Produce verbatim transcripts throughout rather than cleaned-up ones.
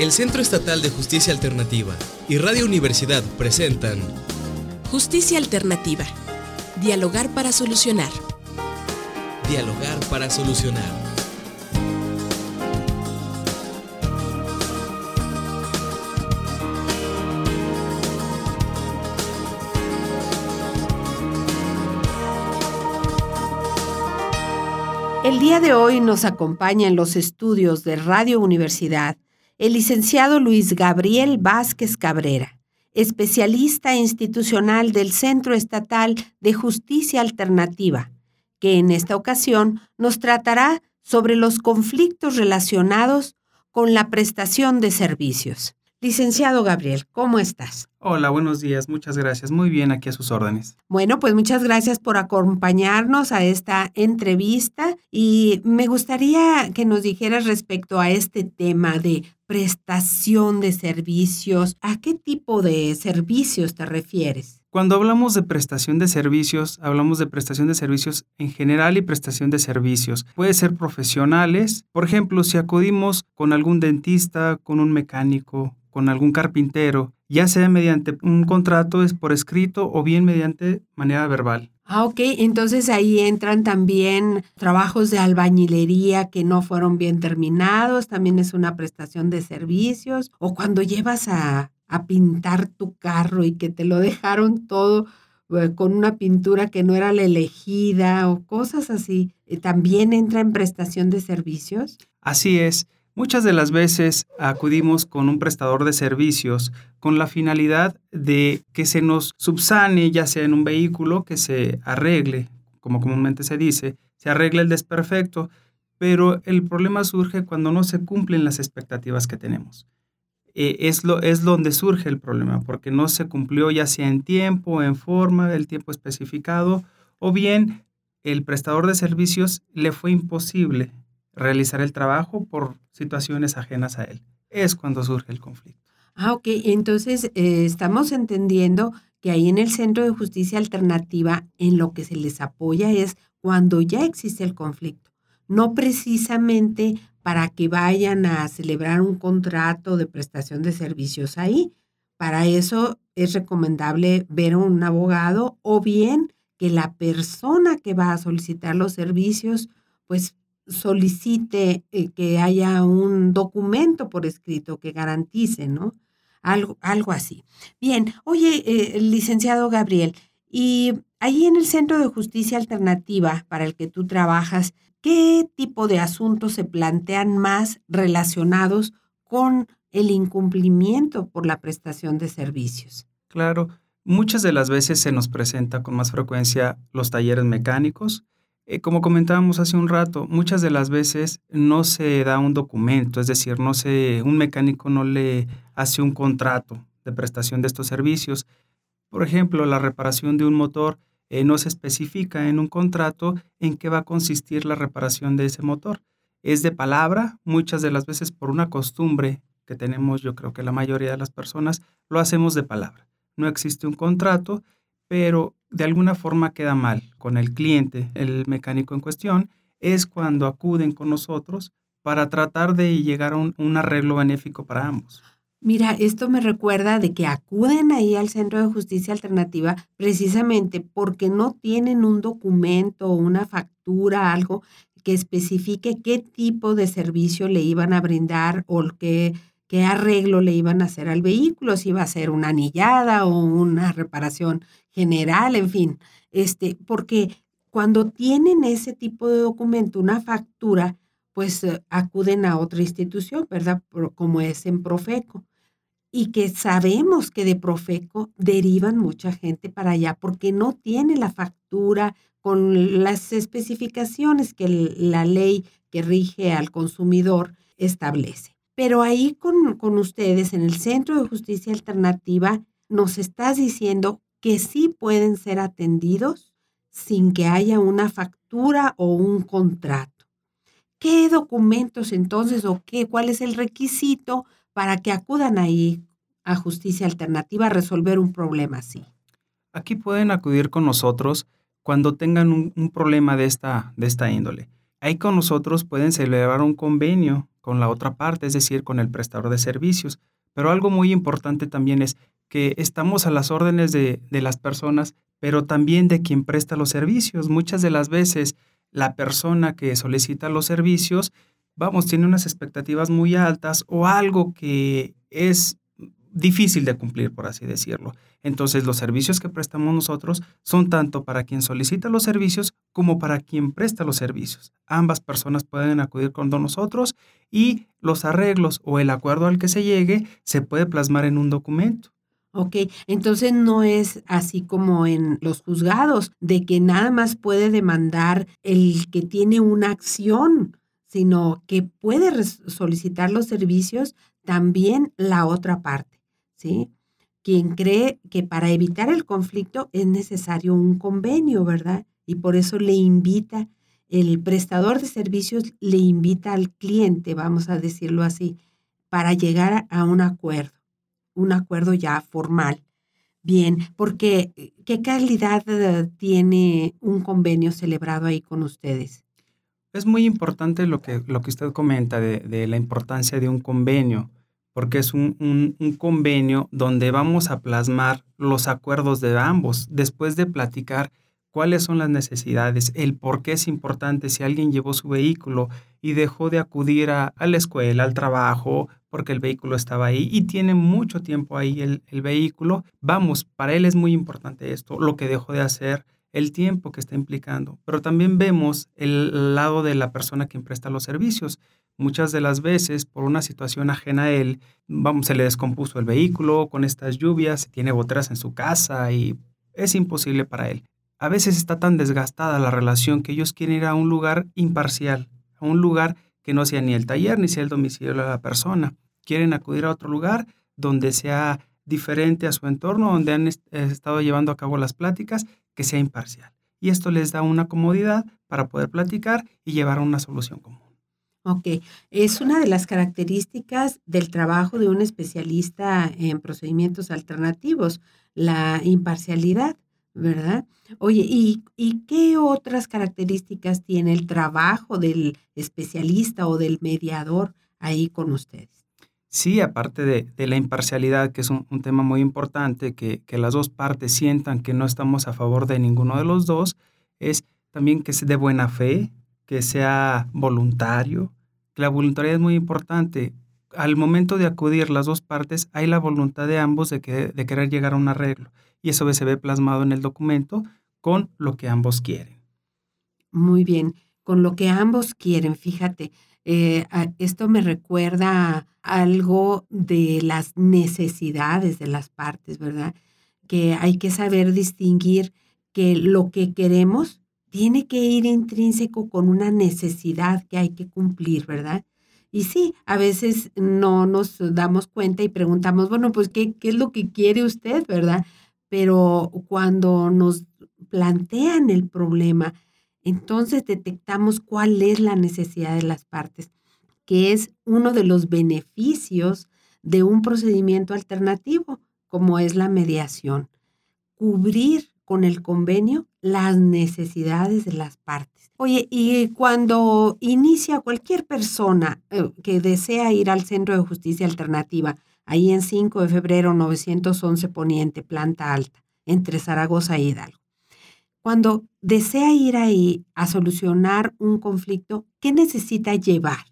El Centro Estatal de Justicia Alternativa y Radio Universidad presentan Justicia Alternativa. Dialogar para solucionar. Dialogar para solucionar. El día de hoy nos acompaña en los estudios de Radio Universidad el licenciado Luis Gabriel Vázquez Cabrera, especialista institucional del Centro Estatal de Justicia Alternativa, que en esta ocasión nos tratará sobre los conflictos relacionados con la prestación de servicios. Licenciado Gabriel, ¿cómo estás? Hola, buenos días, muchas gracias. Muy bien, aquí a sus órdenes. Bueno, pues muchas gracias por acompañarnos a esta entrevista y me gustaría que nos dijeras respecto a este tema de prestación de servicios. ¿A qué tipo de servicios te refieres? Cuando hablamos de prestación de servicios, hablamos de prestación de servicios en general y prestación de servicios. Puede ser profesionales, por ejemplo, si acudimos con algún dentista, con un mecánico, con algún carpintero, ya sea mediante un contrato es por escrito o bien mediante manera verbal. Ah, ok. Entonces ahí entran también trabajos de albañilería que no fueron bien terminados, también es una prestación de servicios. O cuando llevas a, a pintar tu carro y que te lo dejaron todo eh, con una pintura que no era la elegida o cosas así, eh, ¿también entra en prestación de servicios? Así es. Muchas de las veces acudimos con un prestador de servicios con la finalidad de que se nos subsane, ya sea en un vehículo, que se arregle, como comúnmente se dice, se arregle el desperfecto, pero el problema surge cuando no se cumplen las expectativas que tenemos. Eh, es, lo, es donde surge el problema, porque no se cumplió ya sea en tiempo, en forma, el tiempo especificado, o bien el prestador de servicios le fue imposible realizar el trabajo por situaciones ajenas a él. Es cuando surge el conflicto. Ah, ok. Entonces, eh, estamos entendiendo que ahí en el Centro de Justicia Alternativa, en lo que se les apoya es cuando ya existe el conflicto, no precisamente para que vayan a celebrar un contrato de prestación de servicios ahí. Para eso es recomendable ver a un abogado o bien que la persona que va a solicitar los servicios, pues, solicite eh, que haya un documento por escrito que garantice, ¿no? Algo, algo así. Bien, oye, eh, licenciado Gabriel, y ahí en el Centro de Justicia Alternativa para el que tú trabajas, ¿qué tipo de asuntos se plantean más relacionados con el incumplimiento por la prestación de servicios? Claro, muchas de las veces se nos presenta con más frecuencia los talleres mecánicos. Eh, como comentábamos hace un rato, muchas de las veces no se da un documento, es decir, no se, un mecánico no le hace un contrato de prestación de estos servicios. Por ejemplo, la reparación de un motor eh, no se especifica en un contrato en qué va a consistir la reparación de ese motor. Es de palabra, muchas de las veces por una costumbre que tenemos, yo creo que la mayoría de las personas, lo hacemos de palabra. No existe un contrato, pero de alguna forma queda mal con el cliente, el mecánico en cuestión, es cuando acuden con nosotros para tratar de llegar a un, un arreglo benéfico para ambos. Mira, esto me recuerda de que acuden ahí al Centro de Justicia Alternativa precisamente porque no tienen un documento o una factura, algo que especifique qué tipo de servicio le iban a brindar o qué, qué arreglo le iban a hacer al vehículo, si iba a ser una anillada o una reparación general, en fin, este, porque cuando tienen ese tipo de documento, una factura, pues eh, acuden a otra institución, ¿verdad? Por- como es en Profeco. Y que sabemos que de Profeco derivan mucha gente para allá porque no tiene la factura con las especificaciones que el- la ley que rige al consumidor establece. Pero ahí con, con ustedes en el Centro de Justicia Alternativa nos estás diciendo que sí pueden ser atendidos sin que haya una factura o un contrato. ¿Qué documentos entonces o qué, cuál es el requisito para que acudan ahí a Justicia Alternativa a resolver un problema así? Aquí pueden acudir con nosotros cuando tengan un, un problema de esta, de esta índole. ahí con nosotros pueden celebrar un convenio con la otra parte, es decir, con el prestador de servicios. Pero algo muy importante también es que estamos a las órdenes de, de las personas, pero también de quien presta los servicios. Muchas de las veces la persona que solicita los servicios, vamos, tiene unas expectativas muy altas o algo que es difícil de cumplir, por así decirlo. Entonces, los servicios que prestamos nosotros son tanto para quien solicita los servicios como para quien presta los servicios. Ambas personas pueden acudir con nosotros y los arreglos o el acuerdo al que se llegue se puede plasmar en un documento. Ok, entonces no es así como en los juzgados, de que nada más puede demandar el que tiene una acción, sino que puede res- solicitar los servicios también la otra parte, ¿sí? Quien cree que para evitar el conflicto es necesario un convenio, ¿verdad? Y por eso le invita, el prestador de servicios le invita al cliente, vamos a decirlo así, para llegar a un acuerdo, un acuerdo ya formal. Bien, porque ¿qué calidad eh, tiene un convenio celebrado ahí con ustedes? Es muy importante lo que, lo que usted comenta de, de la importancia de un convenio, porque es un, un, un convenio donde vamos a plasmar los acuerdos de ambos, después de platicar cuáles son las necesidades, el por qué es importante si alguien llevó su vehículo y dejó de acudir a, a la escuela, al trabajo, porque el vehículo estaba ahí y tiene mucho tiempo ahí el, el vehículo. Vamos, para él es muy importante esto, lo que dejó de hacer, el tiempo que está implicando, pero también vemos el lado de la persona que presta los servicios. Muchas de las veces, por una situación ajena a él, vamos, se le descompuso el vehículo con estas lluvias, tiene goteras en su casa y es imposible para él. A veces está tan desgastada la relación que ellos quieren ir a un lugar imparcial, a un lugar que no sea ni el taller ni sea el domicilio de la persona. Quieren acudir a otro lugar donde sea diferente a su entorno, donde han est- estado llevando a cabo las pláticas, que sea imparcial. Y esto les da una comodidad para poder platicar y llevar a una solución común. Ok, es una de las características del trabajo de un especialista en procedimientos alternativos, la imparcialidad, ¿verdad? Oye, ¿y, y qué otras características tiene el trabajo del especialista o del mediador ahí con ustedes? Sí, aparte de, de la imparcialidad, que es un, un tema muy importante, que, que las dos partes sientan que no estamos a favor de ninguno de los dos, es también que sea de buena fe, que sea voluntario. La voluntariedad es muy importante. Al momento de acudir las dos partes, hay la voluntad de ambos de, que, de querer llegar a un arreglo. Y eso se ve plasmado en el documento con lo que ambos quieren. Muy bien, con lo que ambos quieren, fíjate, eh, a- esto me recuerda a algo de las necesidades de las partes, ¿verdad? Que hay que saber distinguir que lo que queremos tiene que ir intrínseco con una necesidad que hay que cumplir, ¿verdad? Y sí, a veces no nos damos cuenta y preguntamos, bueno, pues, ¿qué, qué es lo que quiere usted, verdad? Pero cuando nos plantean el problema, entonces detectamos cuál es la necesidad de las partes, que es uno de los beneficios de un procedimiento alternativo, como es la mediación. Cubrir con el convenio las necesidades de las partes. Oye, y cuando inicia cualquier persona eh, que desea ir al Centro de Justicia Alternativa, ahí en cinco de febrero novecientos once Poniente, planta alta, entre Zaragoza e Hidalgo. Cuando desea ir ahí a solucionar un conflicto, ¿qué necesita llevar?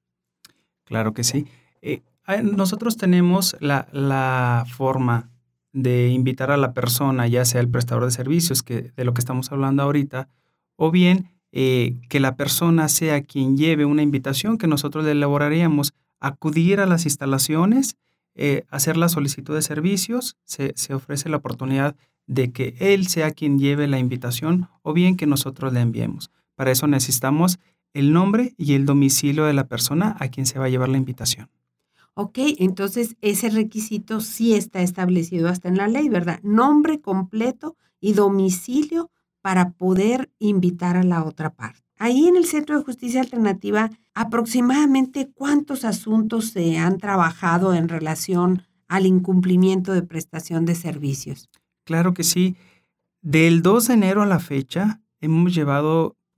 Claro que sí. Eh, ah, nosotros tenemos la, la forma de invitar a la persona, ya sea el prestador de servicios, que de lo que estamos hablando ahorita, o bien eh, que la persona sea quien lleve una invitación que nosotros le elaboraríamos, acudir a las instalaciones, eh, hacer la solicitud de servicios, se, se ofrece la oportunidad de que él sea quien lleve la invitación o bien que nosotros le enviemos. Para eso necesitamos el nombre y el domicilio de la persona a quien se va a llevar la invitación. Ok, entonces ese requisito sí está establecido hasta en la ley, ¿verdad? Nombre completo y domicilio para poder invitar a la otra parte. Ahí en el Centro de Justicia Alternativa, aproximadamente cuántos asuntos se han trabajado en relación al incumplimiento de prestación de servicios. Claro que sí. Del dos de enero a la fecha hemos llevado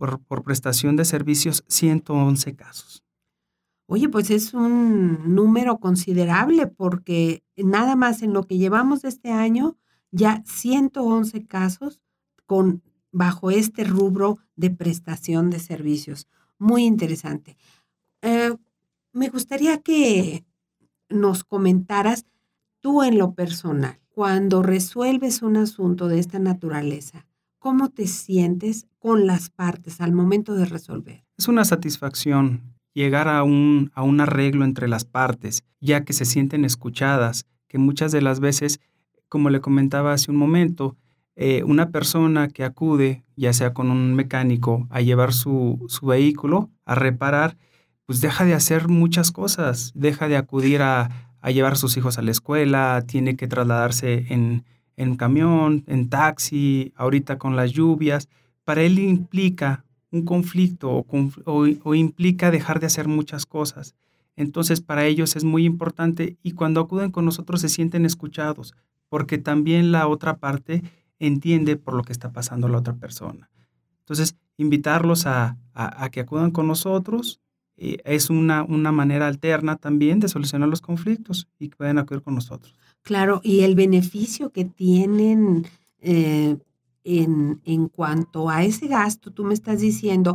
por, por prestación de servicios ciento once casos. Oye, pues es un número considerable porque nada más en lo que llevamos de este año, ya ciento once casos con, bajo este rubro de prestación de servicios. Muy interesante. Eh, me gustaría que nos comentaras tú en lo personal, cuando resuelves un asunto de esta naturaleza, ¿cómo te sientes con las partes al momento de resolver? Es una satisfacción llegar a un, a un arreglo entre las partes, ya que se sienten escuchadas, que muchas de las veces, como le comentaba hace un momento, eh, una persona que acude, ya sea con un mecánico, a llevar su, su vehículo, a reparar, pues deja de hacer muchas cosas, deja de acudir a, a llevar a sus hijos a la escuela, tiene que trasladarse en, en camión, en taxi, ahorita con las lluvias. Para él implica un conflicto o, o, o implica dejar de hacer muchas cosas. Entonces, para ellos es muy importante y cuando acuden con nosotros se sienten escuchados, porque también la otra parte entiende por lo que está pasando la otra persona. Entonces, invitarlos a, a, a que acudan con nosotros eh, es una, una manera alterna también de solucionar los conflictos y que pueden acudir con nosotros. Claro, y el beneficio que tienen eh, en, en cuanto a ese gasto, tú me estás diciendo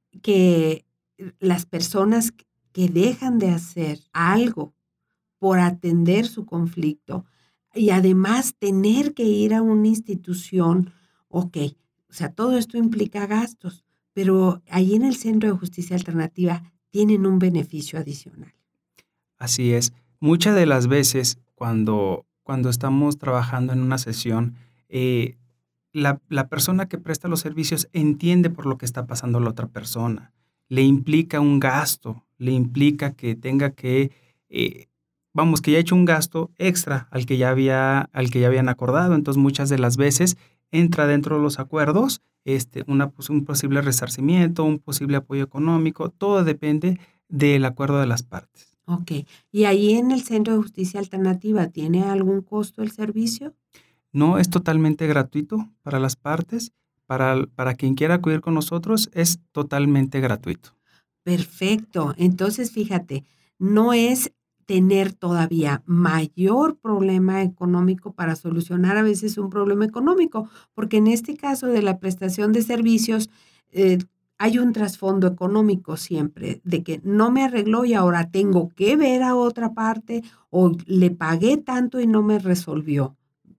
que las personas que dejan de hacer algo por atender su conflicto y además tener que ir a una institución, ok, o sea, todo esto implica gastos, pero ahí en el Centro de Justicia Alternativa tienen un beneficio adicional. Así es. Muchas de las veces cuando, cuando estamos trabajando en una sesión, eh, la, la persona que presta los servicios entiende por lo que está pasando la otra persona. Le implica un gasto, le implica que tenga que, eh, vamos, que ya ha hecho un gasto extra al que ya había, al que ya habían acordado. Entonces, muchas de las veces entra dentro de los acuerdos este, una, pues, un posible resarcimiento, un posible apoyo económico. Todo depende del acuerdo de las partes. Ok. ¿Y ahí en el Centro de Justicia Alternativa tiene algún costo el servicio? No, es totalmente gratuito para las partes. Para, para quien quiera acudir con nosotros, es totalmente gratuito. Perfecto. Entonces, fíjate, no es tener todavía mayor problema económico para solucionar a veces un problema económico, porque en este caso de la prestación de servicios, eh, hay un trasfondo económico siempre, de que no me arregló y ahora tengo que ver a otra parte o le pagué tanto y no me resolvió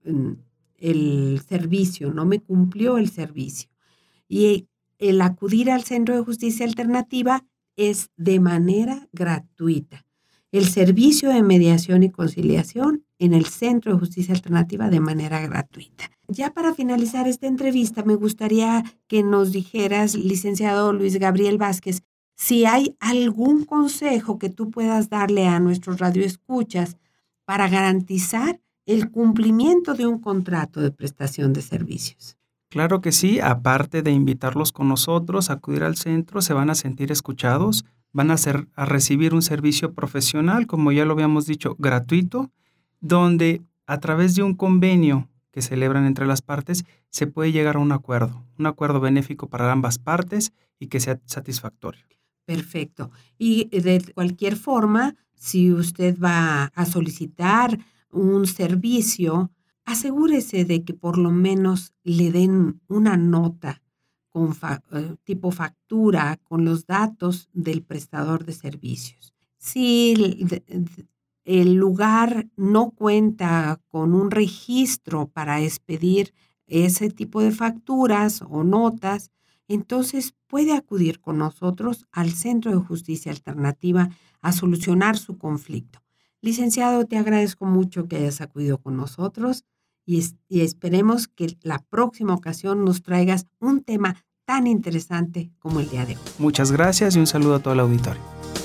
el servicio, no me cumplió el servicio. Y el acudir al Centro de Justicia Alternativa es de manera gratuita. El servicio de mediación y conciliación en el Centro de Justicia Alternativa de manera gratuita. Ya para finalizar esta entrevista, me gustaría que nos dijeras, licenciado Luis Gabriel Vázquez, si hay algún consejo que tú puedas darle a nuestros radioescuchas para garantizar el cumplimiento de un contrato de prestación de servicios. Claro que sí, aparte de invitarlos con nosotros a acudir al centro, se van a sentir escuchados, van a, ser, a recibir un servicio profesional, como ya lo habíamos dicho, gratuito, donde a través de un convenio que celebran entre las partes, se puede llegar a un acuerdo, un acuerdo benéfico para ambas partes y que sea satisfactorio. Perfecto. Y de cualquier forma, si usted va a solicitar un servicio, asegúrese de que por lo menos le den una nota con fa- tipo factura con los datos del prestador de servicios. Si el, el lugar no cuenta con un registro para expedir ese tipo de facturas o notas, entonces puede acudir con nosotros al Centro de Justicia Alternativa a solucionar su conflicto. Licenciado, te agradezco mucho que hayas acudido con nosotros y, es, y esperemos que la próxima ocasión nos traigas un tema tan interesante como el día de hoy. Muchas gracias y un saludo a todo el auditorio.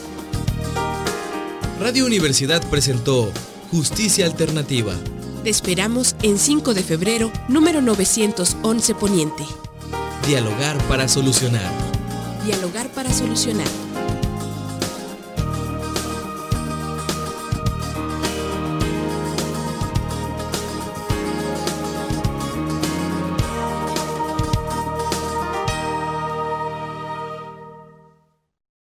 Radio Universidad presentó Justicia Alternativa. Te esperamos en cinco de febrero, número novecientos once Poniente. Dialogar para solucionar. Dialogar para solucionar.